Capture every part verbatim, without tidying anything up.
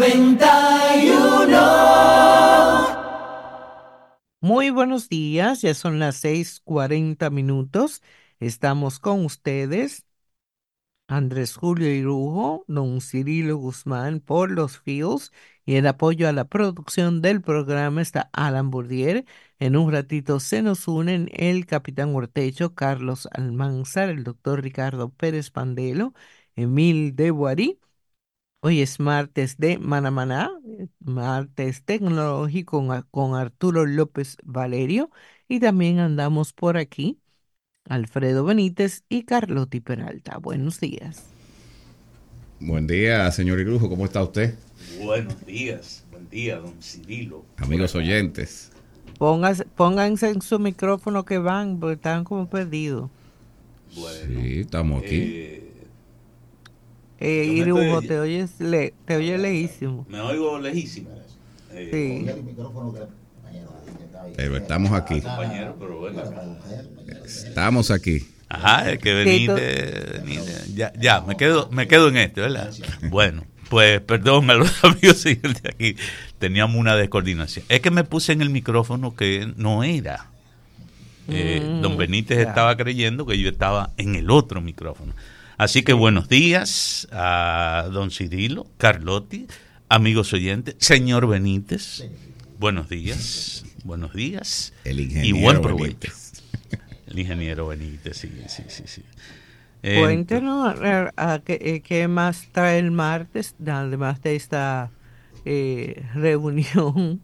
noventa y uno. Muy buenos días, ya son las seis cuarenta minutos. Estamos con ustedes, Andrés Julio Irujo, don Cirilo Guzmán por los Fields y el apoyo a la producción del programa está Alan Bourdier. En un ratito se nos unen el capitán Ortecho, Carlos Almanzar, el doctor Ricardo Pérez Pandelo, Emil de Boarí. Hoy es martes de Manamaná, eh, martes tecnológico con, Ar- con Arturo López Valerio y también andamos por aquí Alfredo Benítez y Carlotti Peralta. Buenos días. Buen día, señor Irujo, ¿cómo está usted? Buenos días, buen día, don Cirilo. Amigos oyentes. Póngase- pónganse en su micrófono que van, porque están como perdidos. Bueno, Sí, estamos aquí. eh, Eh, Yo me Irujo, estoy- te oyes, le, te oyes lejísimo. me oigo lejísimo. Eh, Sí. Pero estamos aquí. Compañero, pero venga acá. Estamos aquí. Ajá, es que venite, venite. Ya, ya, me quedo, me quedo en esto, ¿verdad? Bueno, pues perdón a los amigos siguientes aquí. Teníamos una descoordinación. Es que me puse en el micrófono que no era. Eh, Mm, don Benítez ya. estaba creyendo que yo estaba en el otro micrófono. Así que buenos días a don Cirilo, Carlotti, amigos oyentes, señor Benítez. Buenos días, buenos días. El Y ingeniero buen provecho. Benítez. El ingeniero Benítez, sí, sí, sí. sí. Cuéntenos a, a qué, eh, qué más trae el martes, además de esta eh, reunión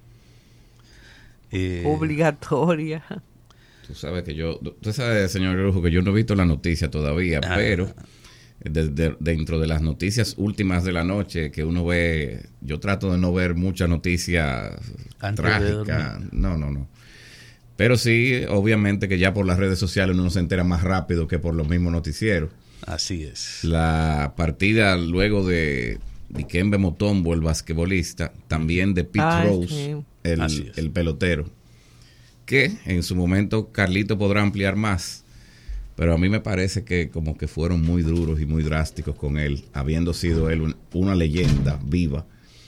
Eh, obligatoria. Tú sabes que yo, usted sabe, señor Irujo, que yo no he visto la noticia todavía, Ah. pero de- de- dentro de las noticias últimas de la noche que uno ve, yo trato de no ver muchas noticias Antes de trágicas. dormir. No, no, no. Pero sí, obviamente que ya por las redes sociales uno se entera más rápido que por los mismos noticieros. Así es. La partida luego de Dikembe Mutombo, el basquetbolista, también de Pete Ay, Rose, sí. Así el, es. el pelotero, que en su momento Carlito podrá ampliar más, pero a mí me parece que como que fueron muy duros y muy drásticos con él, habiendo sido él un- una leyenda viva,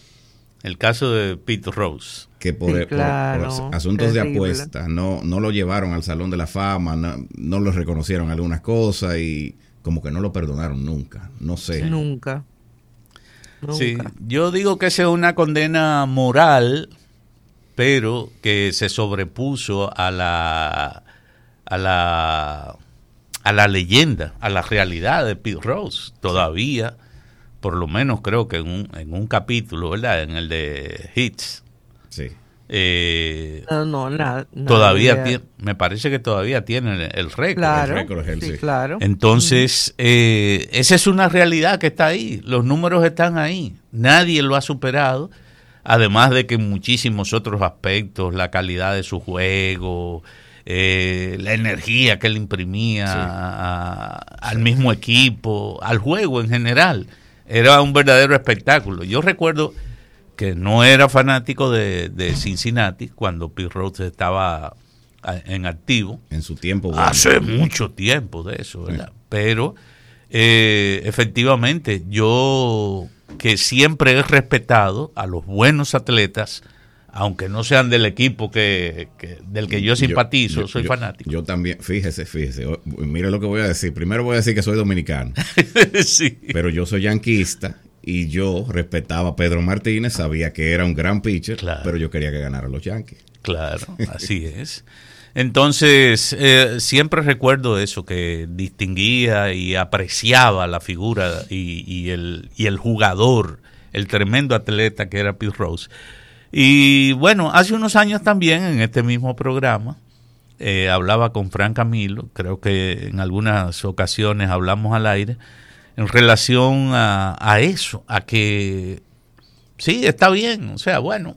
El caso de Pete Rose. que por, Sí, por- claro, por asuntos de terrible. apuesta no, no lo llevaron al Salón de la Fama, no, no lo reconocieron algunas cosas y como que no lo perdonaron nunca, no sé. Nunca. Nunca. Sí, yo digo que esa es una condena moral, pero que se sobrepuso a la a la a la leyenda, a la realidad de Pete Rose. Todavía, por lo menos creo que en un, en un capítulo, ¿verdad? En el de Hits, Sí. eh, No, no, nada. nada todavía de- tiene, me parece que todavía tiene el, el récord. Claro, el récord es él, sí, sí. claro. Entonces, eh, esa es una realidad que está ahí. Los números están ahí. Nadie lo ha superado. Además de que en muchísimos otros aspectos, la calidad de su juego, eh, la energía que él imprimía Sí. a- al mismo equipo, al juego en general, era un verdadero espectáculo. Yo recuerdo que no era fanático de, de Cincinnati cuando Pete Rose estaba a- en activo. En su tiempo. bueno. Hace mucho tiempo de eso, ¿verdad? Pero eh, efectivamente, yo que siempre he respetado a los buenos atletas, aunque no sean del equipo que, que- del que yo simpatizo, yo- soy yo- fanático. Yo también, fíjese, fíjese. o- Mire lo que voy a decir. Primero voy a decir que soy dominicano, Sí. pero yo soy yanquista y yo respetaba a Pedro Martínez, sabía que era un gran pitcher, Claro. pero yo quería que ganara los Yankees. Claro, así es. Entonces, eh, siempre recuerdo eso, que distinguía y apreciaba la figura y, y el, y el jugador, el tremendo atleta que era Pete Rose. Y bueno, hace unos años también en este mismo programa eh, hablaba con Frank Camilo, creo que en algunas ocasiones hablamos al aire, en relación a, a eso, a que sí, está bien, o sea, bueno,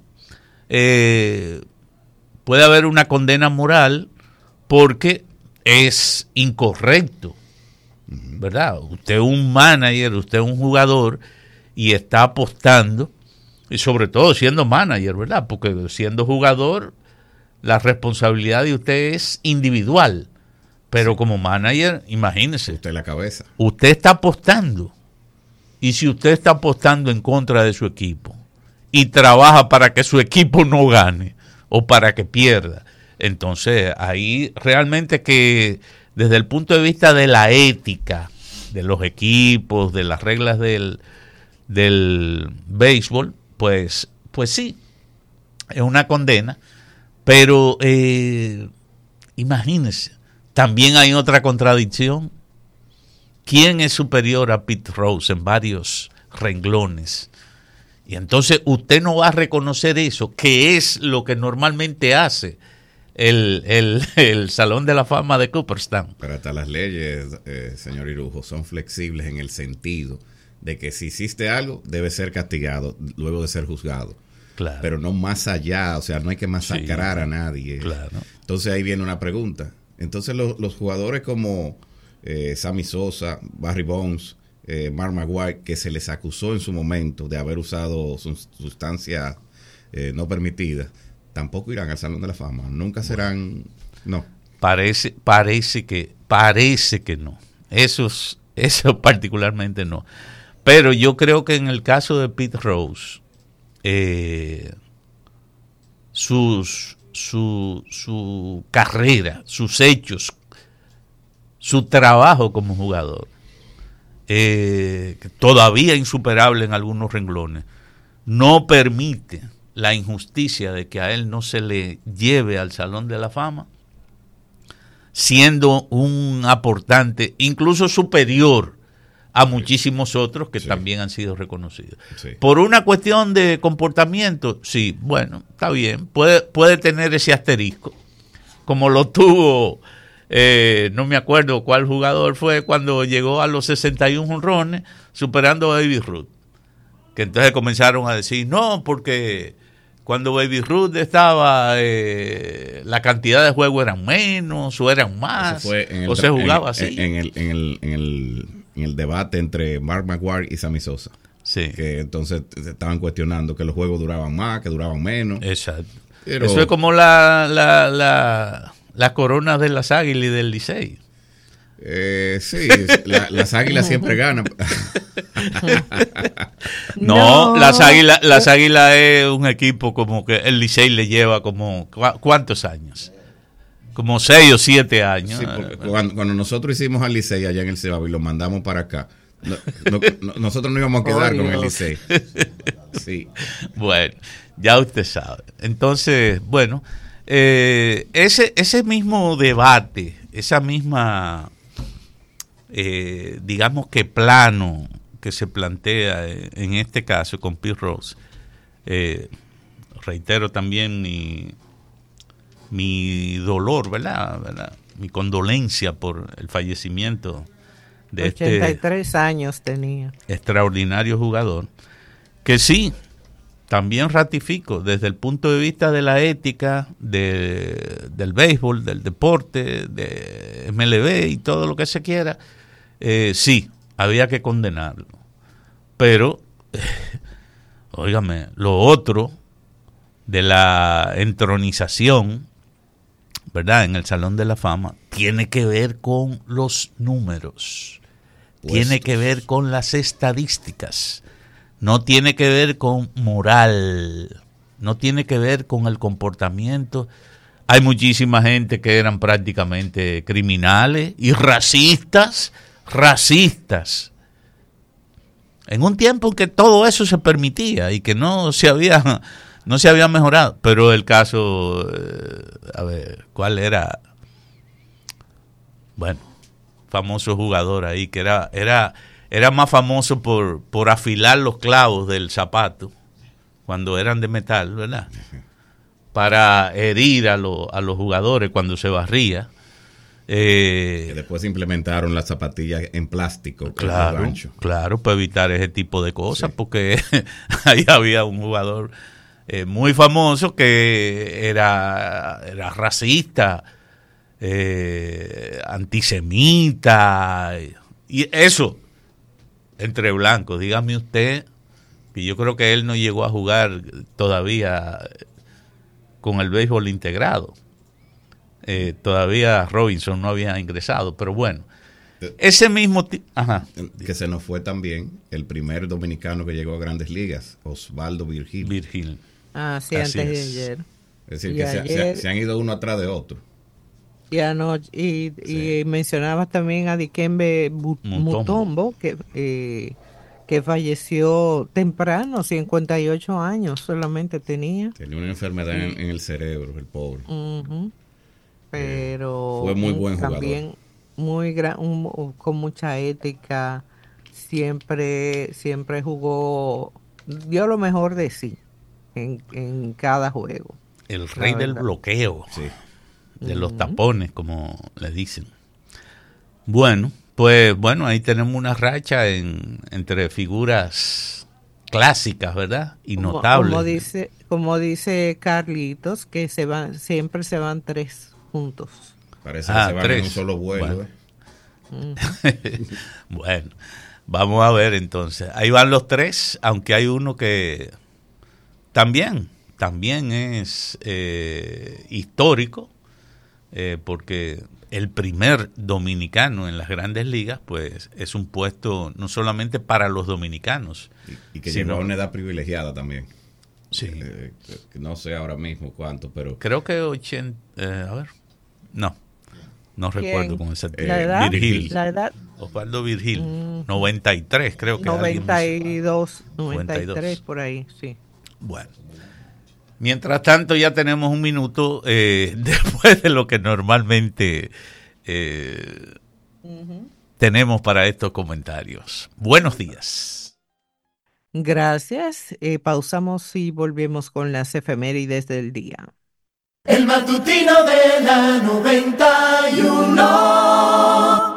eh, puede haber una condena moral porque es incorrecto, ¿verdad? Usted es un manager, usted es un jugador y está apostando, y sobre todo siendo manager, ¿verdad? Porque siendo jugador, la responsabilidad de usted es individual, pero Sí. como manager, imagínese, Usted la cabeza. usted está apostando y si usted está apostando en contra de su equipo y trabaja para que su equipo no gane o para que pierda, entonces ahí realmente que desde el punto de vista de la ética de los equipos, de las reglas del, del béisbol, pues, pues sí, es una condena, pero eh, imagínense, también hay otra contradicción. ¿Quién es superior a Pete Rose en varios renglones? Y entonces usted no va a reconocer eso, que es lo que normalmente hace el, el, el Salón de la Fama de Cooperstown. Pero hasta las leyes, eh, señor Irujo, son flexibles en el sentido de que si hiciste algo, debe ser castigado luego de ser juzgado. Claro. Pero no más allá, o sea, no hay que masacrar sí, a nadie. Claro. Entonces ahí viene una pregunta. Entonces los, los jugadores como eh, Sammy Sosa, Barry Bonds, eh, Mark McGwire, que se les acusó en su momento de haber usado sustancias eh, no permitidas, tampoco irán al Salón de la Fama. Nunca serán, no. Parece, parece que, parece que no. Esos, eso particularmente no. Pero yo creo que en el caso de Pete Rose, eh, sus, su, su carrera, sus hechos, su trabajo como jugador, eh, todavía insuperable en algunos renglones, no permite la injusticia de que a él no se le lleve al Salón de la Fama, siendo un aportante incluso superior a muchísimos otros que sí. también han sido reconocidos. Sí. Por una cuestión de comportamiento, sí, bueno, está bien, puede, puede tener ese asterisco, como lo tuvo, eh, no me acuerdo cuál jugador fue cuando llegó a los sesenta y uno jonrones, superando a Baby Ruth, que entonces comenzaron a decir, no, porque cuando Baby Ruth estaba, eh, la cantidad de juegos eran menos o eran más, el, o se jugaba en, así. En el, en, el, en, el, en el debate entre Mark McGwire y Sammy Sosa, sí. que entonces estaban cuestionando que los juegos duraban más, que duraban menos. Exacto. Pero, eso es como la, la, la, la corona de las Águilas y del Licey. Eh, sí, la, las Águilas siempre ganan. no, no, las Águilas, las Águilas es un equipo como que el Licey le lleva como ¿cuántos años? Como seis o siete años. Sí, porque cuando, cuando nosotros hicimos al Licey allá en el Cebaba y lo mandamos para acá, no, no, no, nosotros no íbamos a quedar oh, con el Licey. Sí. Bueno, ya usted sabe. Entonces, bueno, eh, ese ese mismo debate, esa misma Eh, digamos que plano que se plantea en este caso con Pete Rose, eh, reitero también mi mi dolor, ¿verdad? ¿verdad? Mi condolencia por el fallecimiento de ochenta y tres este años tenía. Extraordinario jugador, que sí, también ratifico desde el punto de vista de la ética de, del béisbol, del deporte, de M L B y todo lo que se quiera, eh, sí, había que condenarlo. Pero, eh, óigame, lo otro de la entronización, ¿verdad?, en el Salón de la Fama, tiene que ver con los números, Puestos. tiene que ver con las estadísticas. No tiene que ver con moral, no tiene que ver con el comportamiento. Hay muchísima gente que eran prácticamente criminales y racistas, racistas. En un tiempo en que todo eso se permitía y que no se había, no se había mejorado. Pero el caso, eh, a ver, ¿cuál era? Bueno, famoso jugador ahí que era... era Era más famoso por, por afilar los clavos del zapato cuando eran de metal, ¿verdad? Para herir a, lo, a los jugadores cuando se barría. Eh, que después implementaron las zapatillas en plástico. Claro, claro, para evitar ese tipo de cosas, sí. Porque ahí había un jugador eh, muy famoso que era, era racista, eh, antisemita, y eso... entre blancos. Dígame usted que yo creo que él no llegó a jugar todavía con el béisbol integrado. Eh, todavía Robinson no había ingresado, pero bueno, ese mismo... Ti- Ajá. Que se nos fue también el primer dominicano que llegó a Grandes Ligas, Osvaldo Virgil. Virgil. Ah, sí, Así antes es. de ayer. Es decir, Y que se, ayer- se- se han ido uno atrás de otro. Y, anoche, y, Sí. y mencionabas también a Dikembe Bu- Mutombo. Mutombo, que, eh, que falleció temprano, cincuenta y ocho años solamente tenía. Tenía una enfermedad en, en el cerebro, el pobre. Ujú. Pero Fue muy un- buen jugador. también muy gran, un- con mucha ética, siempre, siempre jugó, dio lo mejor de sí en, en cada juego. El rey La del verdad. bloqueo, Sí. de los tapones, como le dicen. Bueno, pues bueno, ahí tenemos una racha en, entre figuras clásicas, ¿verdad? Y Como- notables. Como dice, como dice Carlitos, que se van, siempre se van tres juntos. Parece Ah, que se van tres. en un solo vuelo. Bueno. ¿eh? Bueno, vamos a ver entonces. Ahí van los tres, aunque hay uno que también, también es eh, histórico, eh, porque el primer dominicano en las grandes ligas, pues es un puesto no solamente para los dominicanos. Y, y que sino- llegó a una edad privilegiada también. Sí. Eh, que no sé ahora mismo cuánto, pero Creo que ochenta, eh, a ver, no, no ¿Quién? recuerdo con esa. La Eh, edad, Virgil. la edad Osvaldo Virgil, Mm. noventa y tres, creo que alguien noventa me- y dos, noventa y tres noventa y dos. por ahí, sí. Bueno, mientras tanto ya tenemos un minuto eh, después de lo que normalmente eh, tenemos para estos comentarios. Buenos días. Gracias. Eh, pausamos y volvemos con las efemérides del día. El matutino de la noventa y uno.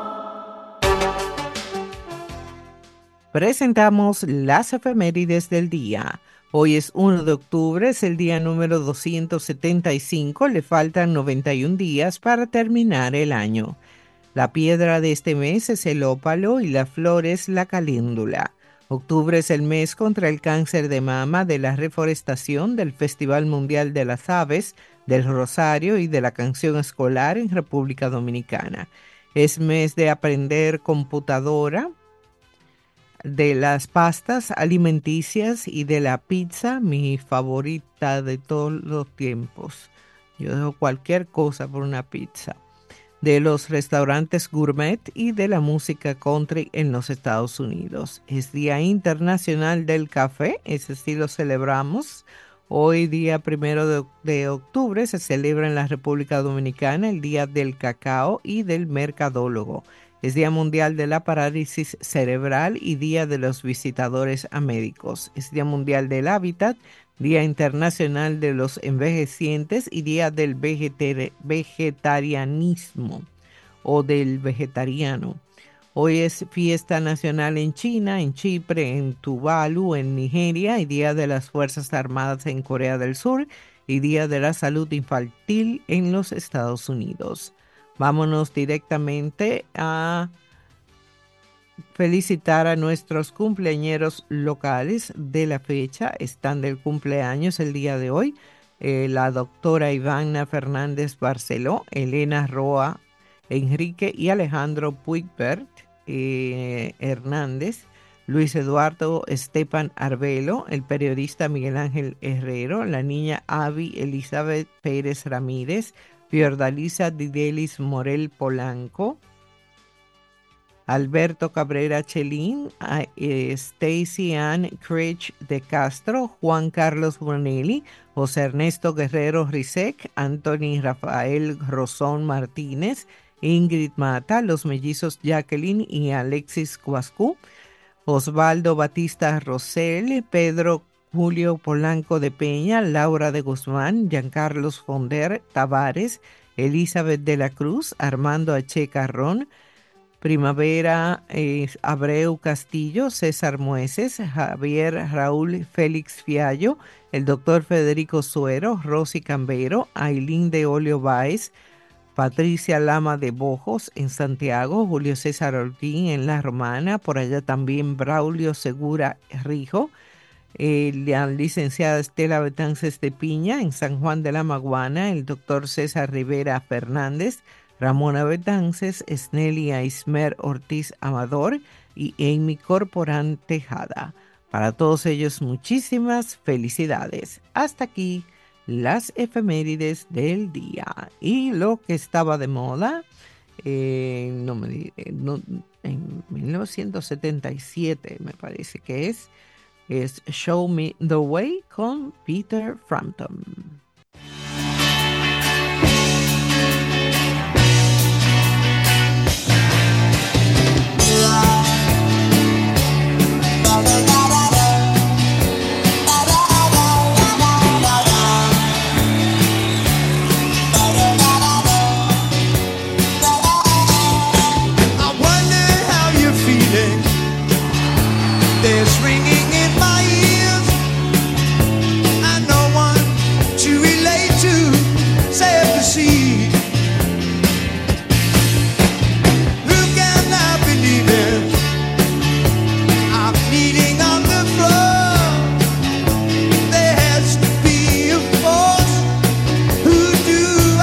Presentamos las efemérides del día. Hoy es uno de octubre, es el día número doscientos setenta y cinco, le faltan noventa y un días para terminar el año. La piedra de este mes es el ópalo y la flor es la caléndula. Octubre es el mes contra el cáncer de mama, de la reforestación, del Festival Mundial de las Aves, del Rosario y de la canción escolar en República Dominicana. Es mes de aprender computadora, de las pastas alimenticias y de la pizza, mi favorita de todos los tiempos. Yo dejo cualquier cosa por una pizza. De los restaurantes gourmet y de la música country en los Estados Unidos. Es Día Internacional del Café, ese sí lo celebramos. Hoy, día primero de, de octubre, se celebra en la República Dominicana el Día del Cacao y del Mercadólogo. Es Día Mundial de la Parálisis Cerebral y Día de los Visitadores a Médicos. Es Día Mundial del Hábitat, Día Internacional de los Envejecientes y Día del vegetar- Vegetarianismo o del Vegetariano. Hoy es fiesta nacional en China, en Chipre, en Tuvalu, en Nigeria, y Día de las Fuerzas Armadas en Corea del Sur y Día de la Salud Infantil en los Estados Unidos. Vámonos directamente a felicitar a nuestros cumpleañeros locales de la fecha. Están del cumpleaños el día de hoy. Eh, la doctora Ivana Fernández Barceló, Elena Roa Enrique y Alejandro Puigbert eh, Hernández, Luis Eduardo Estepan Arbelo, el periodista Miguel Ángel Herrero, la niña Avi Elizabeth Pérez Ramírez, Fiordalisa Didelis Morel Polanco, Alberto Cabrera Chelín, eh, Stacy Ann Craig de Castro, Juan Carlos Bonelli, José Ernesto Guerrero Rizek, Anthony Rafael Rosón Martínez, Ingrid Mata, los mellizos Jacqueline y Alexis Cuascu, Osvaldo Batista Rosell, Pedro Julio Polanco de Peña, Laura de Guzmán, Giancarlos Fonder Tavares, Elizabeth de la Cruz, Armando H. Carrón, Primavera eh, Abreu Castillo, César Mueces, Javier Raúl Félix Fiallo, el doctor Federico Suero, Rosy Cambero, Ailín de Olio Báez, Patricia Lama de Bojos en Santiago, Julio César Ortín en La Romana, por allá también Braulio Segura Rijo, eh, la licenciada Estela Betances de Piña en San Juan de la Maguana, el doctor César Rivera Fernández, Ramona Betances, Esnelia Ismer Ortiz Amador y Amy Corporán Tejada. Para todos ellos, muchísimas felicidades. Hasta aquí las efemérides del día. Y lo que estaba de moda, eh, no me, di- eh, no, en mil novecientos setenta y siete me parece que es, es Show Me the Way con Peter Frampton.